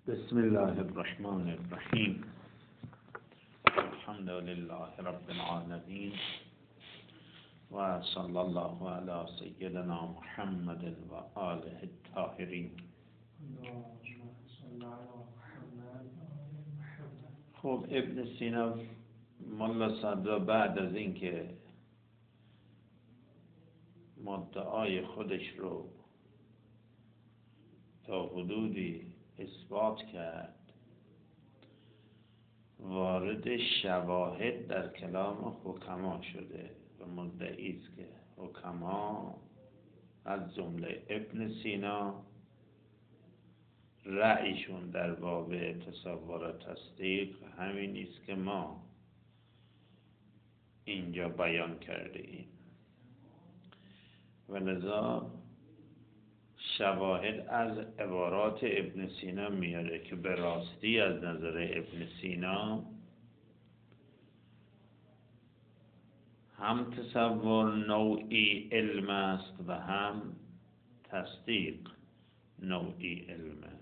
بسم الله الرحمن الرحیم. الحمد لله رب العالمین و صلی الله علی سیدنا محمد و آله الطاهرین. خب ابن سینا ملا صدرا بعد از اینکه مدعای خودش رو تا حدودی اثبات کرد، وارد شواهد در کلام حکما شده و مدعی است که حکما از جمله ابن سینا رأیشون در باب تصور و تصدیق همین است که ما اینجا بیان کرده ایم و لذا شواهد از عبارات ابن سینا میاره که به راستی از نظر ابن سینا هم تصور نوعی علم است و هم تصدیق نوعی علم.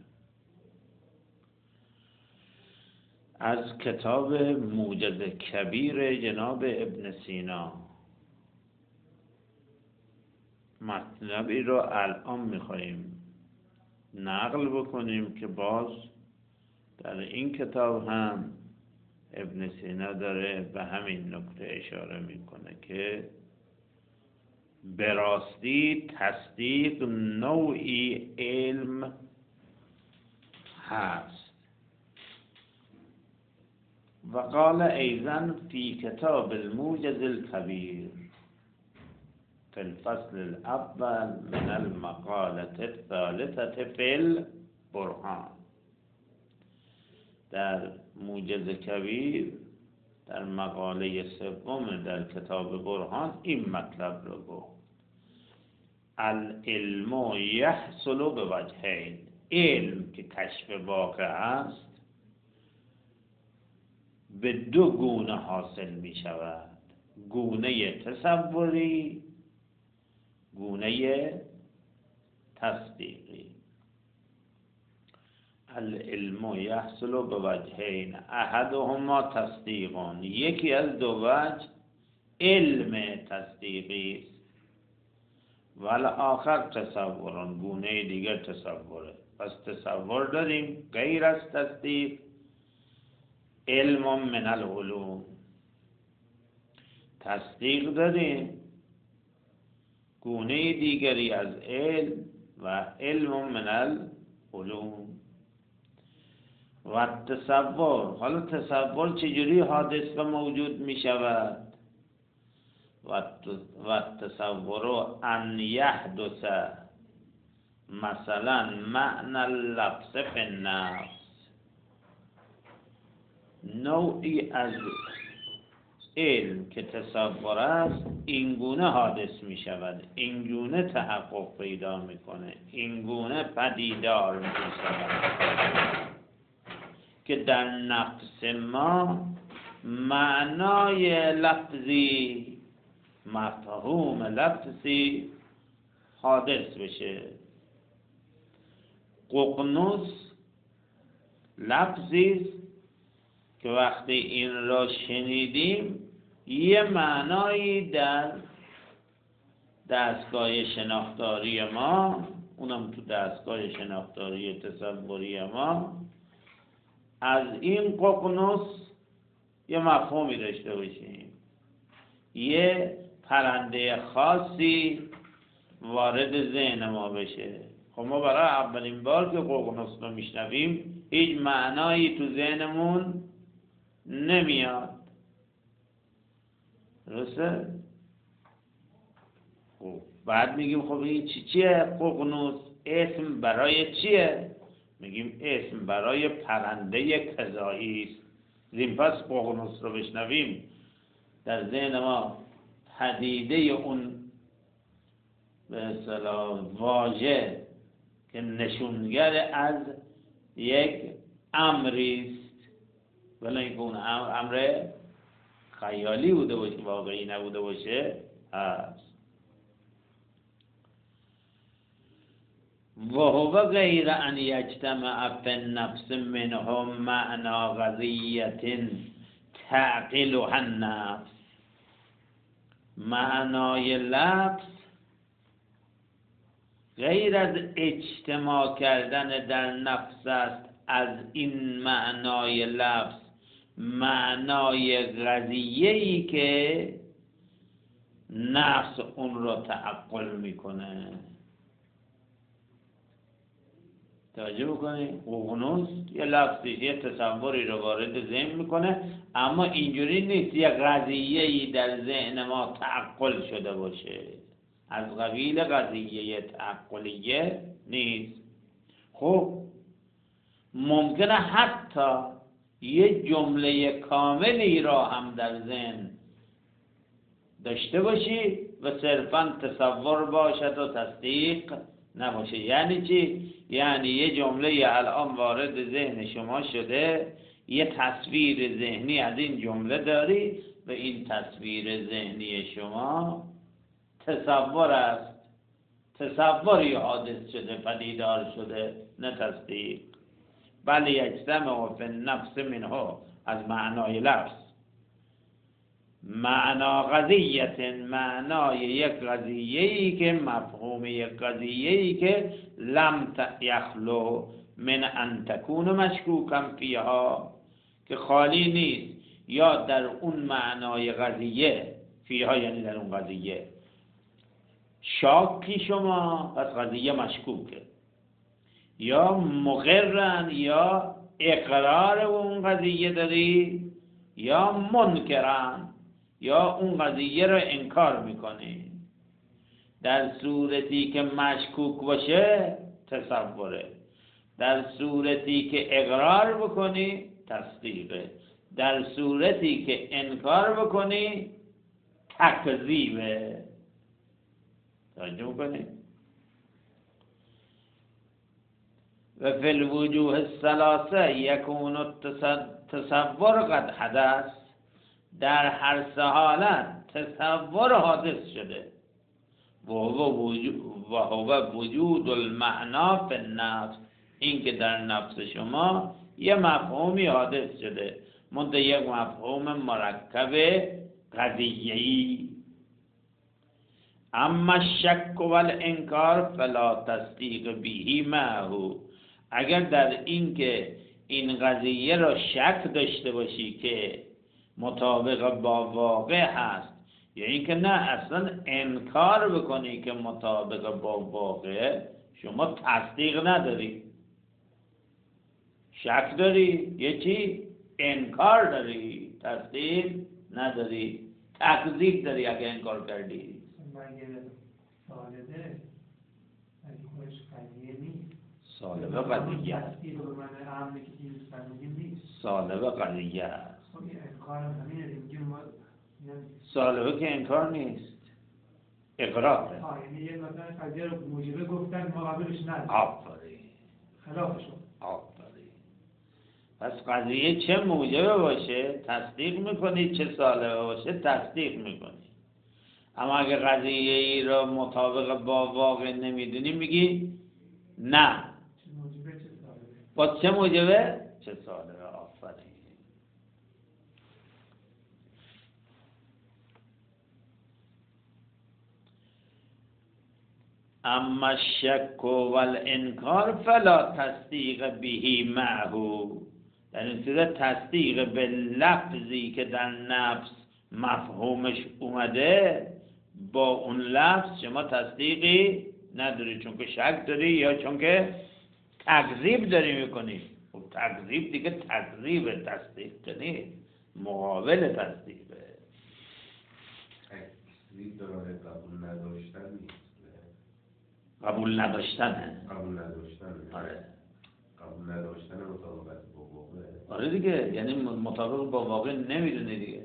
از کتاب موجز کبیر جناب ابن سینا مطلبی رو الان میخواییم نقل بکنیم که باز در این کتاب هم ابن سینا داره به همین نکته اشاره میکنه که به راستی تصدیق نوعی علم هست. و قال ایضا فی کتاب الموجز الکبیر في الفصل الاول من المقالة الثالثة في البرهان. در موجز کبیر در مقاله سوم در کتاب برهان این مطلب رو گفت: العلم یحصل بوجهین. علم که کشف واقع است به دو گونه حاصل می شود: گونه تصوری، گونه تصدیقی. العلم یحصل بوجهین احدهما تصدیقان. یکی از دو وجه علم تصدیقی است. والآخر تصوران. گونه دیگر تصوره. پس تصور داریم غیر از تصدیق، علم من العلوم. تصدیق داریم گونه دیگری از علم و علم من العلوم. و تصور. حالا تصور چجوری حادث و موجود می شود؟ و تصور ان یحدث مثلا معنی اللفظ فی النفس. نوعی از علم که تصور است این گونه حادث می شود، این گونه تحقق پیدا میکنه، این گونه پدیدار می شود که در نفس ما معنای لفظی، مفهوم لفظی حادث بشه. ققنوس لفظی است که وقتی این را شنیدیم یه معنایی در دستگاه شناختاری ما، اونم تو دستگاه شناختاری تصوری ما، از این ققنوس یه مفهومی داشته باشیم، یه پرنده خاصی وارد ذهن ما بشه. خب ما برای اولین بار که ققنوس رو میشنویم هیچ معنایی تو ذهنمون نمیاد، درسته؟ خب بعد میگیم خب این چیه ققنوس؟ اسم برای چیه؟ میگیم اسم برای پرنده کذایی است. زین پس ققنوس رو بشنویم در ذهن ما پدیده اون به اصطلاح واژه که نشونگر از یک امری است، ولی اینکه اون امر خیالی بوده باشه، واقعی نبوده باشه هست. وهو غیر ان یجتمع فی النفس منه معنی قضیة تعقلها النفس. معنای لفظ غیر از اجتماع کردن در نفس است از این معنای لفظ معنای قضیه‌ای که نفس اون رو تعقل میکنه. توجه بکنید، ققنوس یه لفظی یه تصوری رو وارد ذهن میکنه، اما اینجوری نیست یه قضیه‌ای در ذهن ما تعقل شده باشه، از قبیل قضیه تعقلیه نیست. خب ممکنه حتی یه جمله کاملی را هم در ذهن داشته باشی و صرفاً تصور باشد و تصدیق نباشه. یعنی چی؟ یعنی یه جمله الان وارد ذهن شما شده، یه تصویر ذهنی از این جمله داری و این تصویر ذهنی شما تصور است، تصوری حادث شده، پدیدار شده، نه تصدیق. بله یجتمع فی النفس منه از معنای لفظ معنا قضیه، معنای یک قضیه‌ای که مفهوم یک قضیه‌ای که لم یخلو من ان تکون مشکوکا فیها، که خالی نیست یا در اون معنای قضیه، فیها یعنی در اون قضیه شاکی شما، پس قضیه مشکوکه، یا مقرن یا اقرار اون قضیه داری، یا منکرن یا اون قضیه رو انکار میکنی. در صورتی که مشکوک باشه تصوره، در صورتی که اقرار بکنی تصدیقه، در صورتی که انکار بکنی تکذیبه. توجه بکنی. و فی الوجوه الثلاثه یکون التصور قد حدث، در هر سه حالت تصور حادث شده. و هو وجود المعنا فی النفس، این که در نفس شما یه مفهومی حادث شده، منتها یک مفهوم مرکب قضیه‌ای. اما الشک و الانکار فلا تصدیق به معه، اگر در این که این قضیه را شک داشته باشی که مطابق با واقع هست، یا اینکه نه اصلا انکار بکنی که مطابق با واقع، شما تصدیق نداری، شک داری، یه چی انکار داری، تصدیق نداری، تکذیب داری اگه انکار کردی. سالبه قضیه سالبه قضیه سالبه که انکار نیست، اقراره. یعنی یه مثلا قضیه رو موجبه گفتن مقابلش نداره. آفرین، خلافشون. آفرین. پس قضیه چه موجبه باشه تصدیق میکنی، چه سالبه باشه تصدیق میکنی. اما اگه قضیه ای را مطابق با واقع نمیدونی میگی نه. با چه موجبه؟ چه سالبه. آفرین. اما الشک و الانکار فلا تصدیق به معه، در این صورت تصدیق به لفظی که در نفس مفهومش اومده با اون لفظ شما تصدیقی نداری، چون که شک داری یا چون که تکذیب داری میکنی. خب تکذیب دیگه تکذیب، تصدیق کنی مقابل تصدیقه. تکذیب داره قبول نداشتن نیست. قبول نداشتنه. قبول نداشتنه. آره. قبول نداشتن مطابقت با واقع. آره دیگه، یعنی مطابق با واقع نمیدونه دیگه.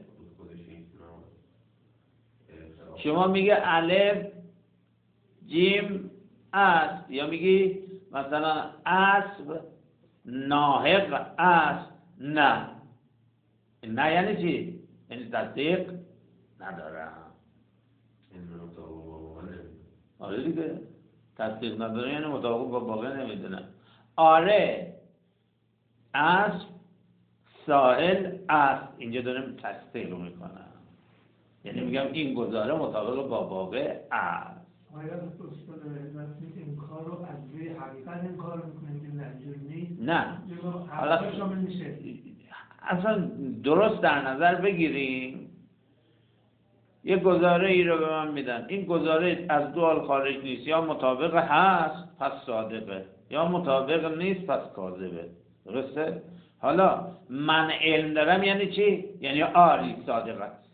شما میگه الف جیم است، یا میگی مثلا اسب ناحق است، نه. نه یعنی چی؟ یعنی تصدیق ندارم. آره دیگه. تصدیق نداره یعنی مطابق با واقع نمیدونم. آره اسب سائل است، اینجا دارم تصدیق میکنم، یعنی میگم این گزاره مطابق با واقع است. آیا استاد این کار رو از روی حقیقت این کار رو میکنه که نجور نیست؟ نه حالا شامل میشه. اصلا درست در نظر بگیریم، یه گزاره ای رو به من میدن، این گزاره از دو حال خارج نیست، یا مطابق هست پس صادقه، یا مطابق نیست پس کاذبه. درسته؟ حالا من علم دارم یعنی چی؟ یعنی آری صادق است.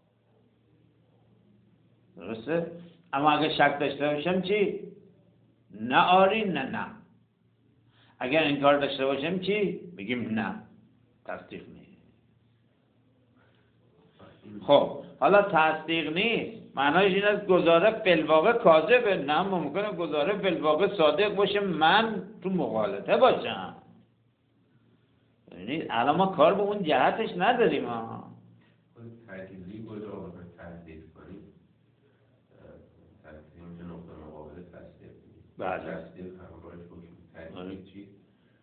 درسته؟ اما اگه شک داشته باشم چی؟ نه آری نه. اگر انکار داشته باشم چی؟ بگیم نه، تصدیق نیست. خب حالا تصدیق نیست معنایش این است گزاره فی‌الواقع کاذبه. نه، ممکنه گزاره فی‌الواقع صادق باشه، من تو مغالطه باشم. یعنی الان ما کار به اون جهتش نداریم. تکذیب کجا باید تصدیق کنیم؟ تصدیق اینجا نقطه مقابل تصدیق. بله. تصدیق همراهش باشیم. تکذیب چی؟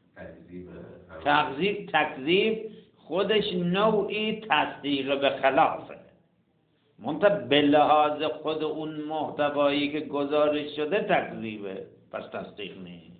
تکذیب خودش نوعی تصدیق به خلافه، منتها به لحاظ خود اون محتوایی که گزارش شده تکذیبه، پس تصدیق نیست.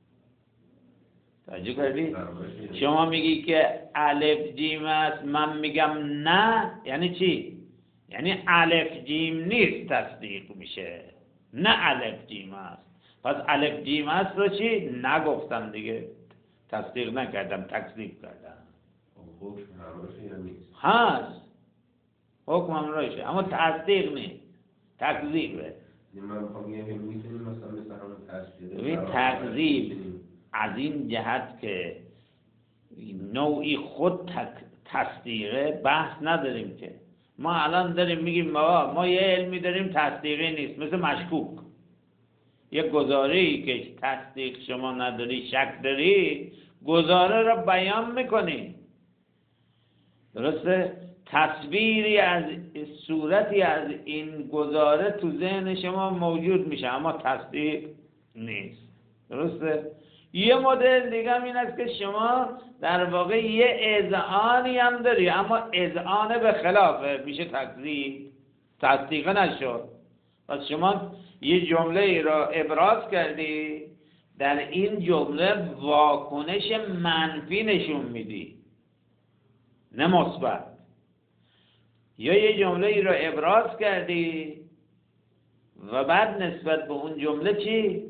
توجه کردی؟ شما میگی که الف جیم است، من میگم نه، یعنی چی؟ یعنی الف جیم نیست تصدیق میشه، نه الف جیم است. پس الف جیم است رو چی؟ نگفتم دیگه، تصدیق نکردم، تکذیب کردم. حکم همراهشه یا نیست؟ هست، حکم همراهشه اما تصدیق نیست، تکذیبه. من میخوام یه میتونیم مثلا همون تصدیق. ببین تکذیب از این جهت که نوعی خود تصدیقه بحث نداریم که. ما الان داریم میگیم ما یه علمی داریم تصدیقی نیست، مثل مشکوک. یه گزاره‌ای که تصدیق شما نداری، شک داری، گزاره رو بیان میکنی. درسته؟ تصویری از صورتی از این گزاره تو ذهن شما موجود میشه اما تصدیق نیست. درسته؟ یه مدل دیگه هم این است که شما در واقع یه اذعانی هم داری اما اذعان به خلافه، میشه تکذیب، تصدیق نشد. پس شما یه جمله ای را ابراز کردی، در این جمله واکنش منفی نشون میدی نه مثبت. یا یه جمله ای را ابراز کردی و بعد نسبت به اون جمله چی؟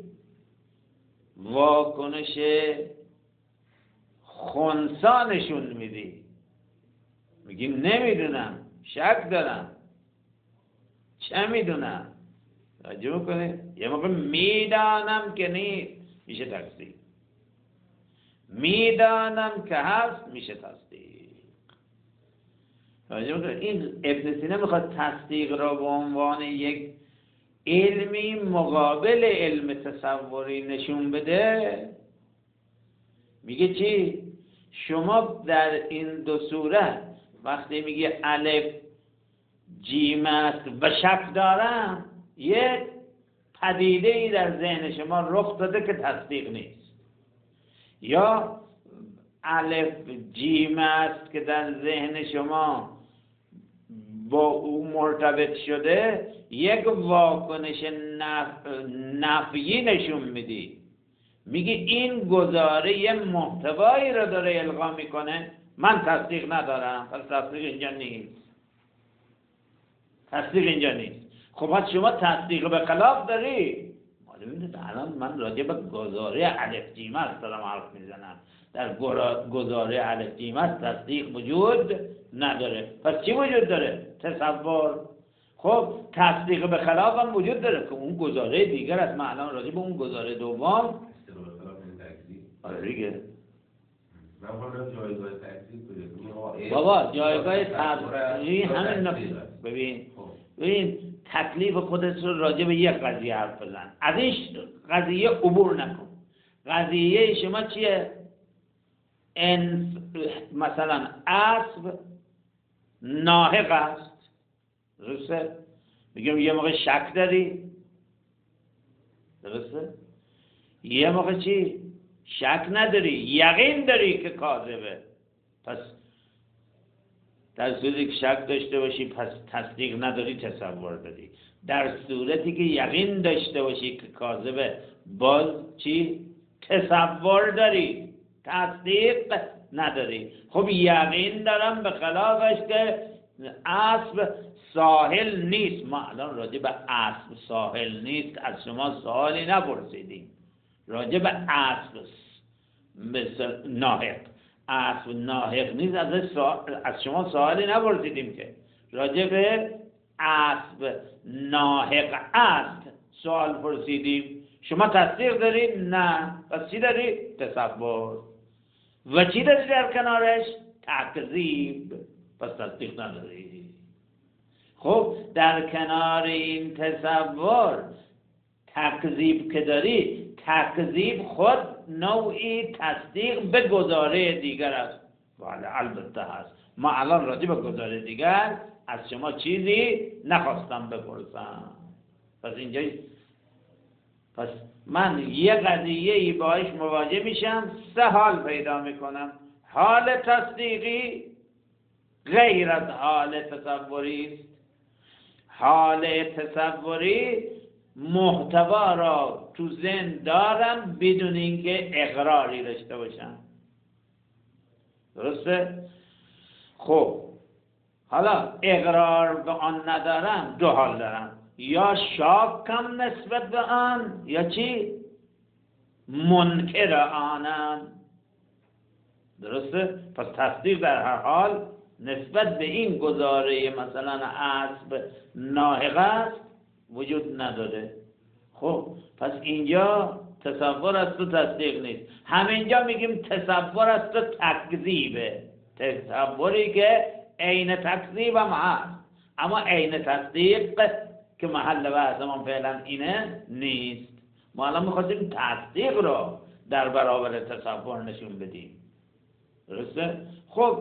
واکنش خنثی نشون میدی، میگی نمیدونم، شک دارم، چه میدونم. توجه میکنی؟ یه موقع میدانم که نیست، میشه تصدیق. میدانم که هست، میشه تصدیق. توجه میکنی؟ این ابن سینا میخواد تصدیق را به عنوان یک علمی مقابل علم تصوری نشون بده. میگه چی؟ شما در این دو صورت وقتی میگه الف جیم است و شک دارم، یک پدیده ای در ذهن شما رخ داده که تصدیق نیست، یا الف جیم است که در ذهن شما با او مرتبط شده، یک واکنش نفیی نشون میدی. میگی این گزاره یه محتوایی رو داره القا میکنه، من تصدیق ندارم، پس تصدیق اینجا نیست. تصدیق اینجا نیست. خب پس شما تصدیق به خلاف داری. ببینید الان من راجع به گزاره الف جیم است دارم حرف میزنم. در گزاره الف جیم است تصدیق وجود نداره. پس چی وجود داره؟ تصور. خب تصدیق به خلاف هم وجود داره که اون گزاره دیگر است. من الان راجع به اون گزاره دوم آره دیگه. من خواهم جایگاه تکذیب کنید. بابا جایگاه تکذیب همین نفس. ببین تکلیف خودت رو راجع به یک قضیه حرف بزن، از این قضیه عبور نکن. قضیه شما چیه؟ مثلا اسب ناحق است، درسته؟ میگم یه موقع شک داری، درسته؟ یه موقع چی؟ شک نداری، یقین داری که کاذبه، پس در صورتی که شک داشته باشی پس تصدیق نداری، تصور داری. در صورتی که یقین داشته باشی که کاذبه باز چی؟ تصور داری، تصدیق نداری. خب یقین دارم به خلافش که اسب ساحل نیست. ما الان راجع به اسب ساحل نیست از شما سوالی نپرسیدیم. راجع به اسب ناحق، اسب ناحق نیست از شما سوالی نپرسیدیم که. راجع به اسب ناحق است سوال پرسیدیم. شما تصدیق دارید؟ نه. پس چی داری؟ تصور. و چی داری در کنارش؟ تکذیب. پس تصدیق نداری. خب در کنار این تصور تکذیب که داری، تکذیب خود نوعی تصدیق به گزاره دیگر است. بله البته هست. ما الان راجع به گزاره دیگر از شما چیزی نخواستم بپرسم. پس من یه قضیه‌ای باهاش مواجه میشم، سه حال پیدا میکنم. حال تصدیقی غیر از حال تصوری است. حال تصوری محتوا را تو ذهن دارم بدون اینکه اقراری داشته باشم. درسته؟ خب حالا اقرار به آن ندارم، دو حال دارم. یا شاکم نسبت به آن، یا چی؟ منکر آنم. درسته؟ پس تصدیق در هر حال نسبت به این گزاره مثلا اسب ناحق است وجود نداره. خب پس اینجا تصور است و تصدیق نیست. همینجا میگیم تصور است و تکذیبه. تصوری که عین تکذیب هم هست، اما عین تصدیق که محل بحثمون فعلا اینه نیست. ما الان میخواستیم تصدیق رو در برابر تصور نشون بدیم. درسته؟ خب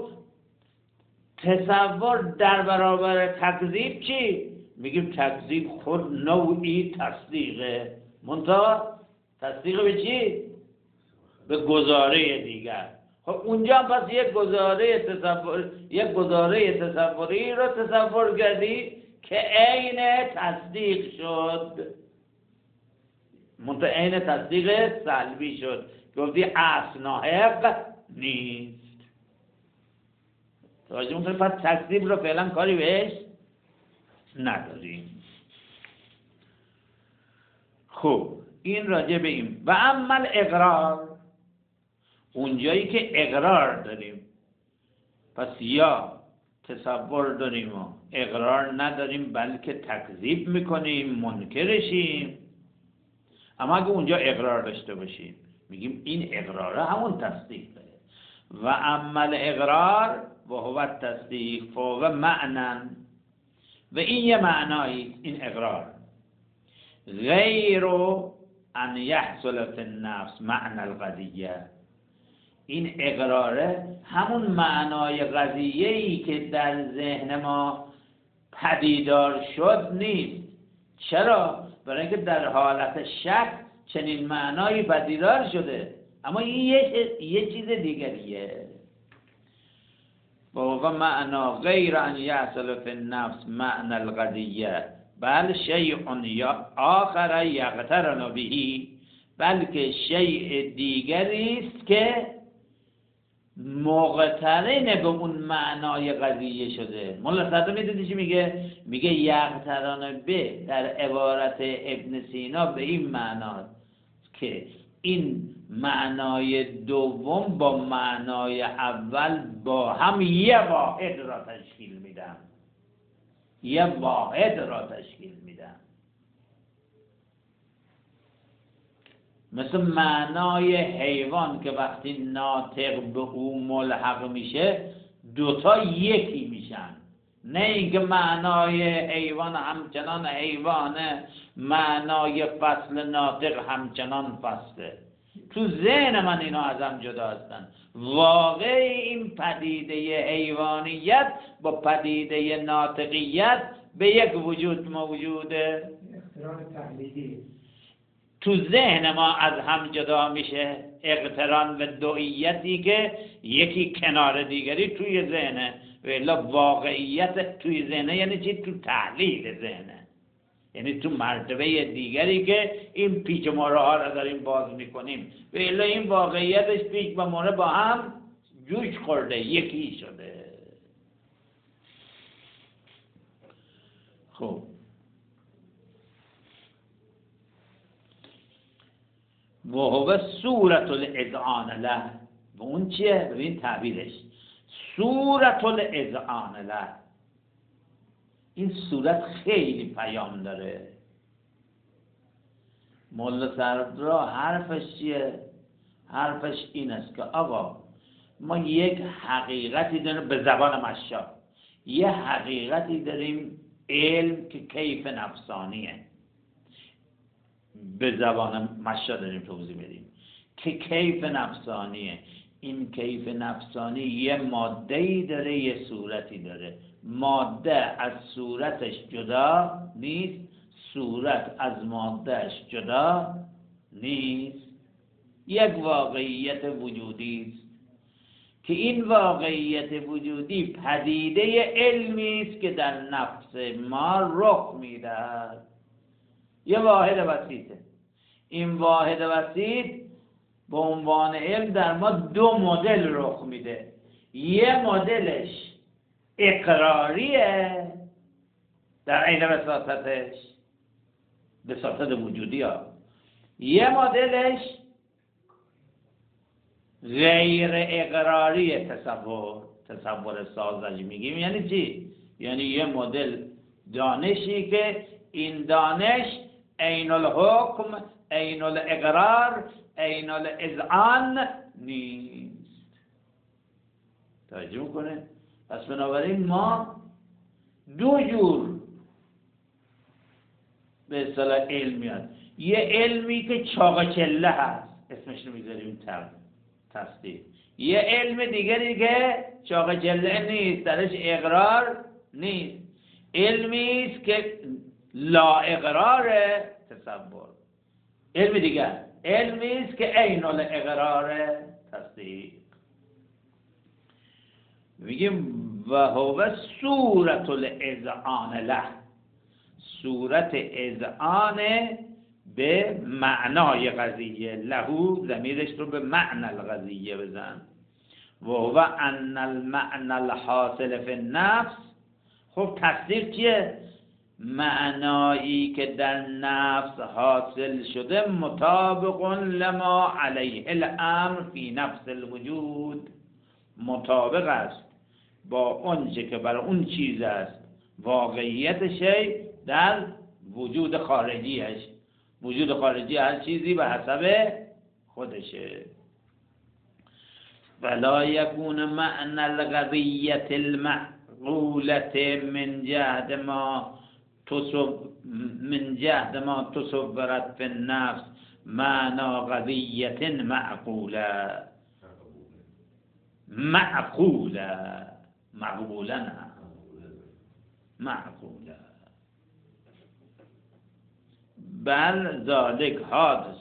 تصور در برابر تکذیب چی؟ میگیم تکذیب خود نوعی تصدیقه. منتها تصدیق به چی؟ به گزاره دیگر. خب اونجا پس یک گزاره تصوری رو تصور کردی که عین تصدیق شد. منتها عین تصدیق سلبی شد. گفتی اصل ناحق نیست. توجه میکنید؟ پس تکذیب رو فعلا کاری بهش نداریم. خب این راجع به این. و اما اقرار، اونجایی که اقرار داریم، پس یا تصور داریم و اقرار نداریم بلکه تکذیب میکنیم، منکرشیم. اما اگه اونجا اقرار داشته باشیم میگیم این اقراره همون تصدیقه. و اما اقرار و هو تصدیق و معنن، و این یه معنایی این اقرار غیر ان یحصل فی النفس معنی القضیه. این اقراره همون معنای قضیه‌ای که در ذهن ما پدیدار شد نیست. چرا؟ برای اینکه در حالت شک چنین معنایی پدیدار شده، اما این یه چیز دیگریه. و معنا غیر ان یحصل فی النفس معنی القضیه بل شیء آخر یقترن به، بلکه شیء دیگری است که مقترن به اون معنای قضیه شده. مولا صدر میدونی چی میگه؟ میگه یقترن به در عبارت ابن سینا به این معنا که این معنای دوم با معنای اول با هم یه واحد را تشکیل میدن. یه واحد را تشکیل میدن. مثل معنای حیوان که وقتی ناطق به او ملحق میشه دوتا یکی میشن. نه اینکه معنای حیوان همچنان حیوانه، معنای فصل ناطق همچنان فصله. تو ذهن من اینا از هم جدا هستن. واقع این پدیده حیوانیت با پدیده ناطقیت به یک وجود موجوده. اقتران تقلیدی. تو ذهن ما از هم جدا میشه، اقتران و دوئیتی که یکی کنار دیگری توی ذهنه، و الا واقعیت توی ذهنه یعنی چی؟ تو تحلیل ذهنه، یعنی تو مرتبه دیگری که این پیچ و مهره ها رو داریم باز میکنیم، و الا این واقعیتش پیچ و مهره با هم جوش خورده، یکی شده. خب و هو صورت الاذعان له، و اون چیه؟ ببین تعبیرش، صورت الاذعان له. این صورت خیلی پیام داره. مولا سردرا حرفش چیه؟ حرفش این است که آقا ما یک حقیقتی داریم به زبان مشا، یه حقیقتی داریم علم که کیف نفسانیه، به زبان مشا داریم توضیح بدیم که کیف نفسانیه. این کیف نفسانی یه ماده‌ای داره، یه صورتی داره. ماده از صورتش جدا نیست، صورت از مادهش جدا نیست. یک واقعیت وجودی است که این واقعیت وجودی پدیده علمی است که در نفس ما رخ میدهد. یه واحد وسیطه. این واحد وسیط به عنوان علم در ما دو مدل رخ میده. یه مدلش اقراریه در عین وساطتش، وساطت وجودی ها. یه مدلش غیر اقراری، تصور سازش میگیم. یعنی چی؟ یعنی یه مدل دانشی که این دانش عین الحکم، عین الاقرار، عین الاذعان نیست. توجه میکنه؟ پس بنابراین ما دو جور به اصطلاح علم میاد. یه علمی که چاق چله هست، اسمش رو میذاریم تصدیق. یه علم دیگری که چاق چله نیست، درش اقرار نیست. علمی است که لا اقراره، تصور. علم دیگر علمی است که عین الاقراره، تصدیق. میگیم و هو صورت الاذعان له، صورت اذعان به معنای قضیه، لهو ضمیرش رو به معنی القضیه بزن. و هو ان المعنى الحاصل فی النفس. خب تصدیق چیه؟ معنایی که در نفس حاصل شده مطابق لما علیه الامر فی نفس الوجود، مطابق است با اونچه که برای اون چیز است واقعیت شی در وجود خارجیش. وجود خارجی هر چیزی به حسب خودشه. ولا یکون معنی القضیة المعقولة من جهد ما تصورت فی النفس معنی قضیة معقوله. معقوله بل ذالک حادث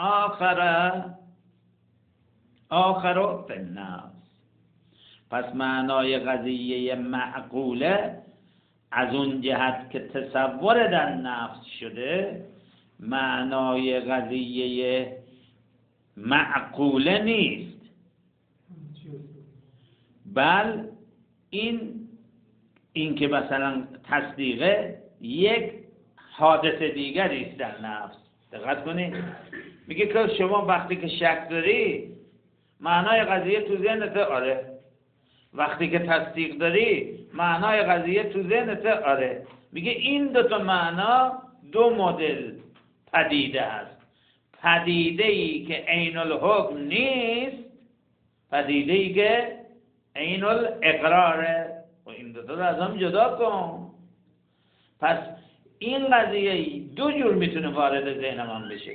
آخر فی النفس. پس معنای قضیه معقوله از اون جهت که تصور در نفس شده، معنای قضیه معقوله نیست، بل این که مثلا تصدیقه یک حادث دیگری است در نفس. دقت کنید، میگه که شما وقتی که شک داری معنای قضیه تو ذهنت آره، وقتی که تصدیق داری معنای قضیه تو ذهنت آره. میگه این دو تا معنا دو مدل پدیده است. پدیده ای که عین الحکم نیست، پدیده ای که عین الاقراره. و این دو تا رو از هم جدا کن. پس این قضیه دو جور میتونه وارد ذهن من بشه.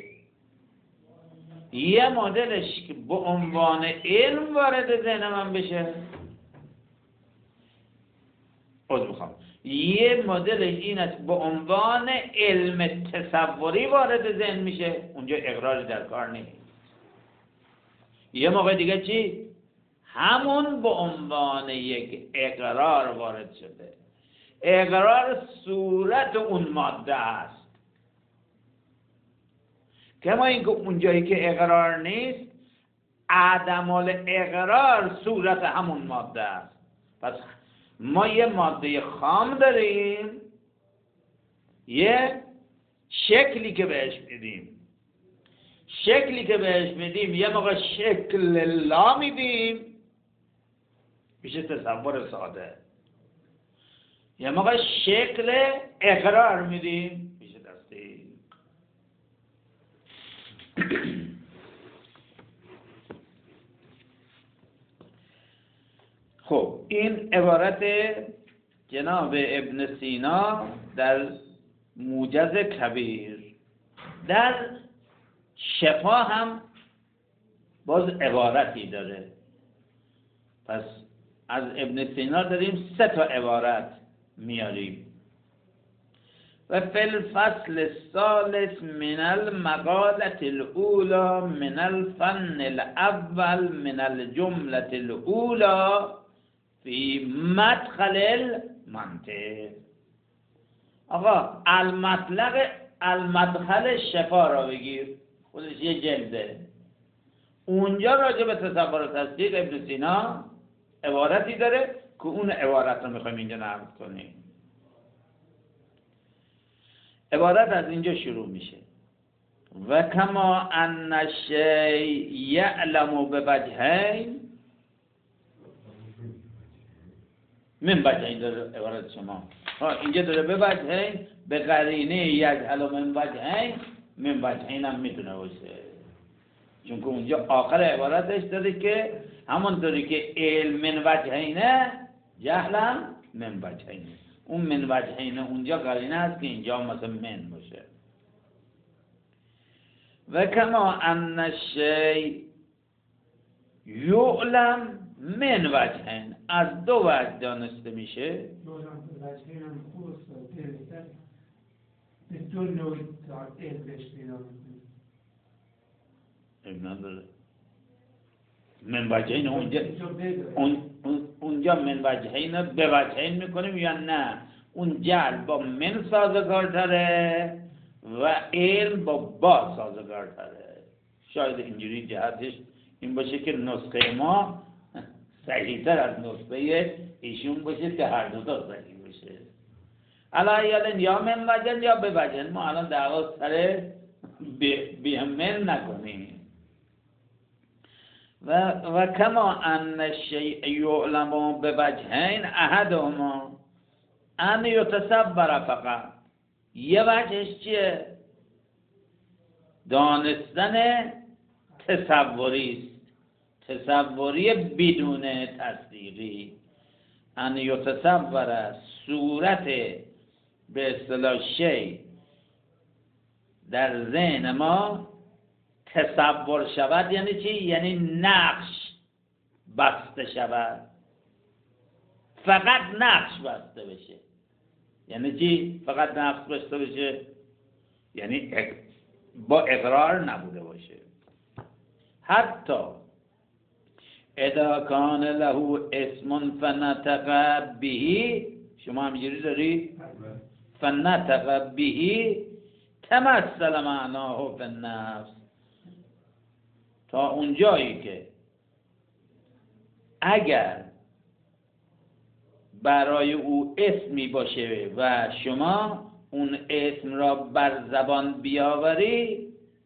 یه مدلش که به عنوان علم وارد ذهن من بشه، یه مدلش این است به عنوان علم تصوری وارد ذهن میشه، اونجا اقراری در کار نیست. یه موقع دیگه چی؟ همون به عنوان یک اقرار وارد شده. اقرار صورت اون ماده است. کما اینکه اونجایی که اقرار نیست، عدم الاقرار صورت همون ماده است. پس ما یه ماده خام داریم، یه شکلی که بهش میدیم. شکلی که بهش میدیم یه موقع شکل لا میدیم، میشه تصور ساده. یه موقع شکل اقرار میدیم، میشه تصدیق. خب این عبارت جناب ابن سینا در موجز کبیر. در شفا هم باز عبارتی داره. پس از ابن سینا داریم 3 تا عبارت میاریم. و فی الفصل الثالث من المقالة الأولى من الفن الأول من الجملة الأولى فی مدخل المنطق. آقا المدخل شفا را بگیر، خودش یه جلده. اونجا راجع به تصور و تصدیق ابن سینا عبارتی داره که اون عبارت رو میخوایم اینجا نقل کنیم. عبارت از اینجا شروع میشه: و کما ان الشیء یعلم بوجهین. من وجهین داره عبارت شما. اینجا داره به وجهین، به قرینه یجهل من وجهین. من وجهین هم میتونه باشه، چون که اونجا آخر عبارتش داره که همونطوری که علم من وجهینه، جهلم من وجهینه. اون من وجهینه اونجا قرینه است که اینجا مثلا من باشه. و کما ان الشیء یعلم من وجهین، از 2 وجه دانسته میشه. وجهین هم خوب است، به 2 نوع علمش پیدا میکنیم. نداره. من وجهین اونجا من وجهین به وجهین میکنیم یا نه؟ اون جهل با من سازگارتره و علم با سازگارتره. شاید اینجوری جهتش این باشه که نسخه ما صحیح‌تر از نسخه ایشون باشه که هر دو تا صحیح باشه. الان یا من وجهین یا به وجهین. ما الان دعوا سر به من نکنیم. و کما ان الشیء یعلم بوجهین احدهما ان یتصور فقط. یه وجهش چیه؟ دانستن تصوری است، تصوری بدون تصدیقی. ان یتصور صورت به اصطلاح شیء در ذهن ما تصور شود. یعنی چی؟ یعنی نقش بسته شود، فقط نقش بسته بشه. یعنی چی؟ فقط نقش بسته بشه یعنی با اقرار نبوده باشه. حتی اذا کان له اسم فنطق به. شما همینجوری داری؟ فنطق به تمثل معناه فی النفس. تا اونجایی که اگر برای او اسمی باشه و شما اون اسم را بر زبان بیاوری،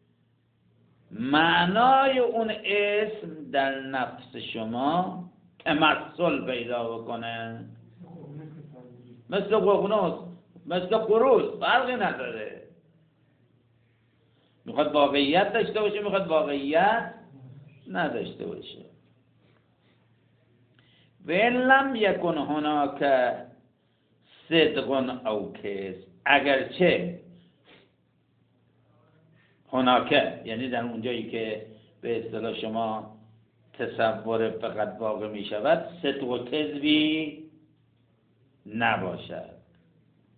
معنای اون اسم در نفس شما تمثل پیدا بکنه. مثل ققنوس، مثل قروس، فرقی نداره. میخواد واقعیت داشته باشه، میخواد واقعیت نداشته باشه. و ان لم یکن هناک صدق او کذب. اگرچه هناکه یعنی در اونجایی که به اصطلاح شما تصور فقط واقع می شود، صدق و کذبی نباشد.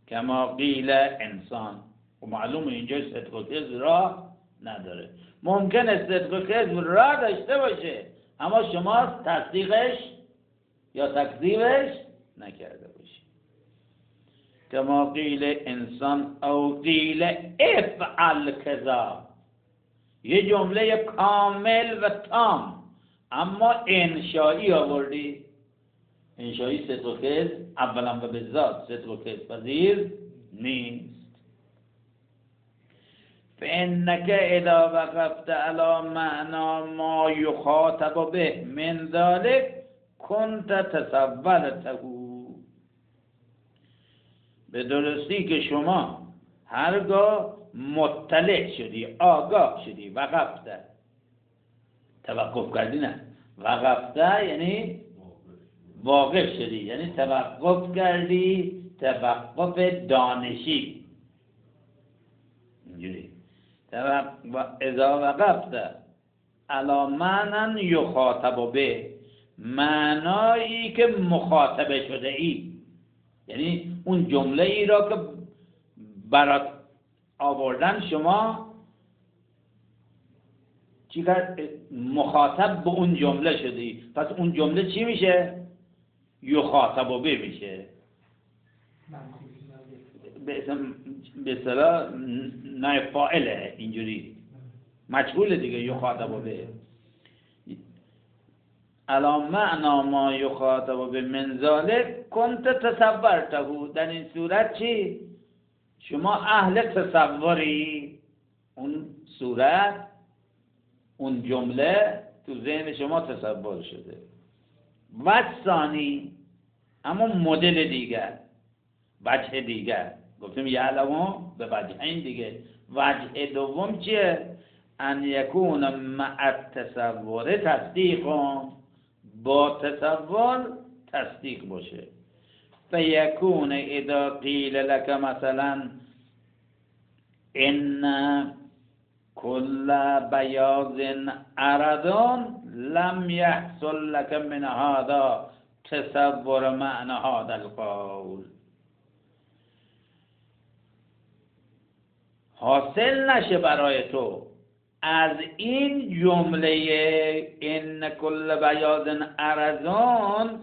کما قیل انسان. و معلومه اینجا صدق و کذب را نداره. ممکنه صدق و کذب را داشته باشه اما شما تصدیقش یا تکذیبش نکرده باشی. کما قیل انسان او قیل افعل کذا، یه جمله کامل و تام اما انشایی آوردی. انشایی صدق و کذب اولا و بالذات صدق و کذب پذیر نیست. فإنك اذا وقفت على معنى ما يخاطب به من ذلك كنت تصورته. به درستی که شما هرگاه مطلع شدی، آگاه شدی، وقفته، توقف کردی، نه وقفته یعنی واقف شدی، یعنی توقف کردی، توقف دانشی، اینجوری. اذا وقفت علی معنی یخاطب به، معنایی که مخاطبه شده ای، یعنی اون جمله ای را که برات آوردن شما چی کرد؟ مخاطب به اون جمله شدی. پس اون جمله چی میشه؟ یخاطب به میشه. به اصطلاح نایب فاعله، اینجوری مجهول دیگه. یخاطب به علی معنا ما یخاطب به من ذلک کنت تصورته. در این صورت چی؟ شما اهل تصوری. اون صورت، اون جمله تو ذهن شما تصور شده. وجه ثانی، اما مدل دیگر، وجه دیگر. گفتیم یعلمو به وجهین دیگه. وجه دوم چیه؟ ان یکون مع التصور تصدیق، با تصور تصدیق باشه. فیکون اذا قیل لك مثلا ان كل بیاض عرض لم يحصل لك من هذا تصور معنى هذا القول. حاصل نشه برای تو از این جمله ان کل بیاض عرضون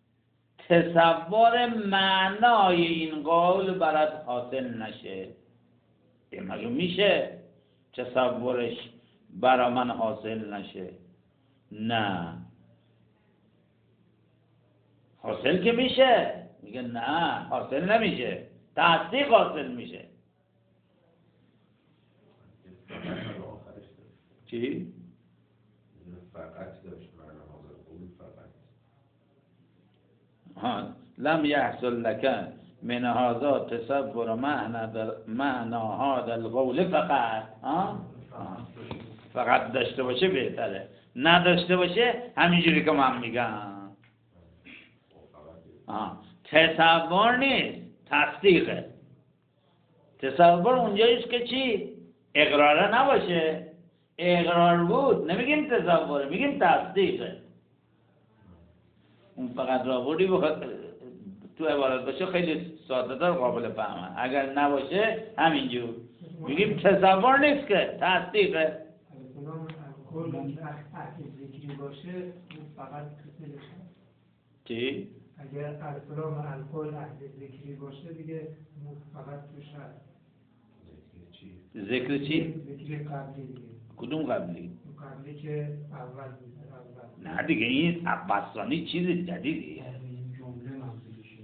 تصور معنای این قول برات حاصل نشه. این معلوم میشه تصورش برا من حاصل نشه؟ نه، حاصل که میشه. میگه نه حاصل نمیشه، تصدیق حاصل میشه. چی؟ فقط داشت معنی حاضر قول فقط. ها لم يحصل لك من هذا تصور معنى هذا القول فقط. فقط داشته باشه بهتره، نداشته باشه همینجوری که من میگم. تصور نیست، تصدیقه. تصور اونجاییست که چی؟ اقراره نباشه. اقرار بود نمیگیم تصوره، میگیم تصدیقه. اون فقط را بودی تو عبارت باشه خیلی ساده تر قابل فهمه. اگر نباشه همینجور میگیم تصور نیست که تصدیقه. کل اهل ذکری باشه فقط کسلشه. چی؟ اگر الکلام الکل اهل ذکری باشه دیگه فقط توش هست. ذکر چی؟ ذکری قبلی دیگه. کدوم قبلی؟ قبلی که اول میشه. نه دیگه این عباسانی چیز جدیدیه. جمله منظورشه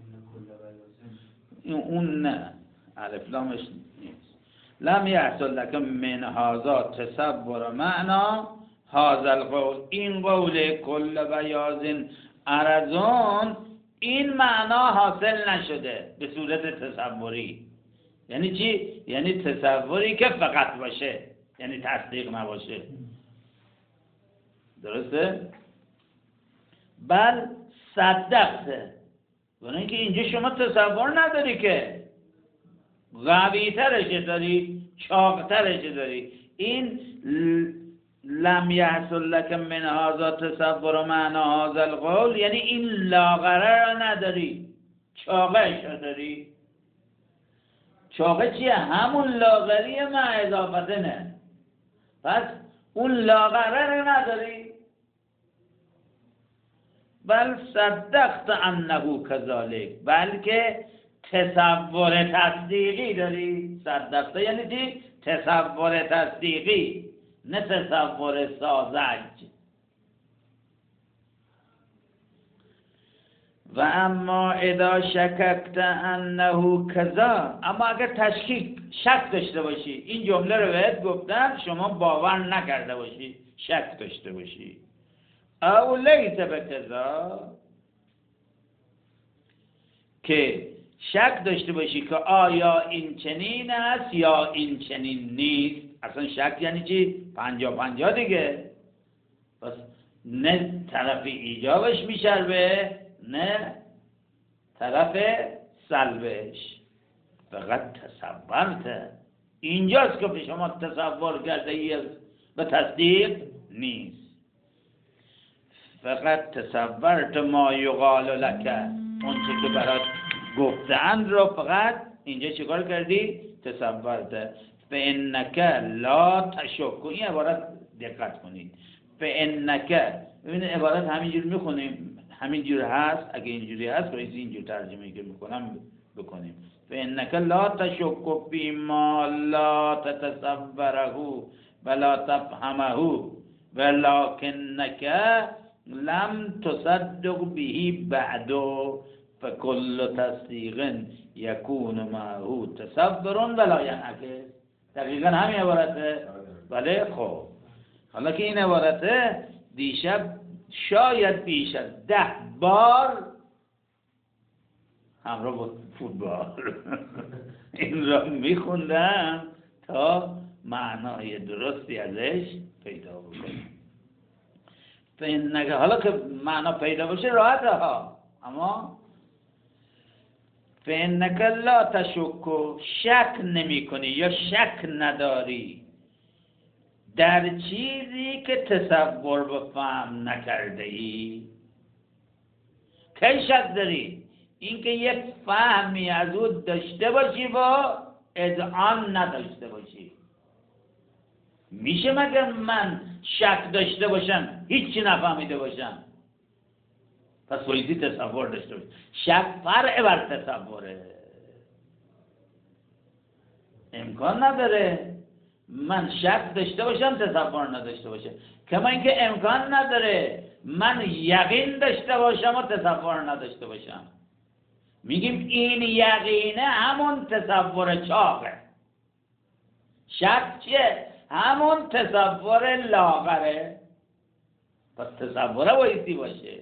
این اون نه، الف لامش نیست. لم یحصل لك من هذا تصور معنا هذا القول. این قول کل بیاض عرضون این معنا حاصل نشده به صورت تصوری. یعنی چی؟ یعنی تصوری که فقط باشه، یعنی تصدیق نباشه. درسته؟ بل صدقته. برای اینکه اینجا شما تصور نداری که قوی ترش داری، چاق ترش داری. این لم یحصل لك من هذا تصور معنی هذا القول، یعنی این لاغره را نداری، چاقش را داری. شاقه چیه؟ همون لاغری مع اضافتنه. پس اون لاغره رو نداری. بل صدقت انه کذالک، بلکه تصور تصدیقی داری. صدقت یعنی چی؟ تصور تصدیقی، نه تصور ساذج. و اما اذا شککت انه کذا، اما اگر شک داشته باشی، این جمله رو بهت گفتم شما باور نکرده باشی، شک داشته باشی، او لیس بکذا، که شک داشته باشی که آیا این چنین است یا این چنین نیست. اصلا شک یعنی چی؟ 50-50 دیگه. پس نه طرف ایجابش میشربه نه طرف سلبش. فقط تصورت، اینجاست که به شما تصور کرده ای به تصدیق نیست. فقط تصورت ما یقال لک، اون چه که برات گفتند رو فقط اینجا چیکار کردی؟ تصورت. فانک لا تشک، این عبارت دقت کنید. فانک، ببینید عبارت همینجور میخونیم، همینجور هست. اگه اینجوری هست باید اینجور ترجمه که میکنم بکنیم. فانک لا تشک فیما لا تتصوره ولا تفهمه ولکنک لم تصدق به بعد فکل تصدیق یکون معه تصور ولا ینعکس. دقیقا همین عبارته. بله. خب حالا که این عبارته دیشب شاید بیش از 10 بار همراه با فوتبال این را میخوندم تا معنای درستی ازش پیدا بکنم. حالا که معنا پیدا باشه راحته ها، اما فانک لا تشک، شک نمی کنی یا شک نداری در چیزی که تصور و فهم نکرده ای. کی شک داری؟ اینکه یک فهمی از او داشته باشی و اذعان نداشته باشی. میشه مگر من شک داشته باشم هیچی نفهمیده باشم؟ پس بایدی تصور داشته باشی. شک فرع بر تصوره. امکان نداره من شک داشته باشم تصور نداشته باشم، کما اینکه امکان نداره من یقین داشته باشم و تصور نداشته باشم. میگیم این یقینه همون تصور چاقه. شک چیه؟ همون تصور لاغره. پس تصوره بایستی باشه.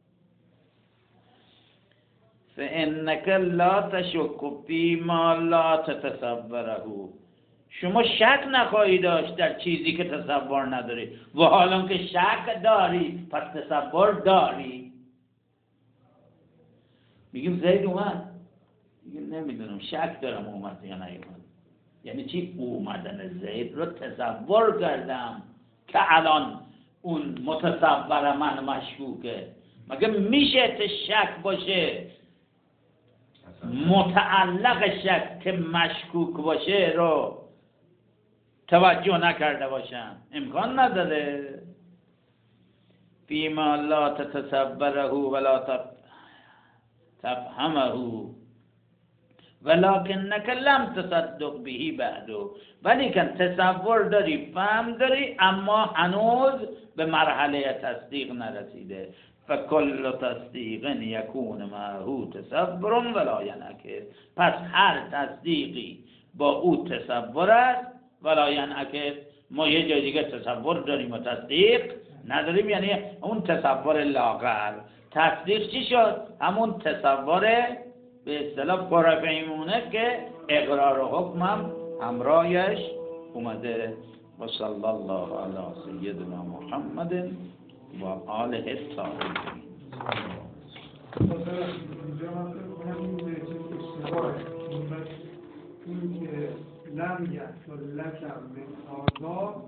فانک لا تشک فیما لا تتصوره، شما شک نخواهی داشت در چیزی که تصور نداری، و حالا که شک داری پس تصور داری. میگیم زید اومد، میگیم نمیدونم شک دارم اومد یا نیومد. یعنی چی؟ اومدن زید رو تصور کردم که الان اون متصور من مشکوکه. مگه میشه شک باشه متعلق شک که مشکوک باشه رو توجه نکرده باشم؟ امکان نداره. فیما لا تتصوره ولا تفهمه ولکنک لم تصدق به بعد، ولیکن تصور داری، فهم داری، اما هنوز به مرحله تصدیق نرسیده. فکل تصدیق یکون معه تصور ولا ینعکس، پس هر تصدیقی با او تصور است ولا ینعکس. ما یه جای دیگه تصور داریم و تصدیق نداریم، یعنی اون تصور لاغر. تصدیق چی شد؟ همون تصور به اصطلاح پرفهمونه که اقرار و حکم هم همراهش اومده. و صلی الله علی سیدنا محمد و آله الطاهرین. این که لم یحصل لکم من آزاد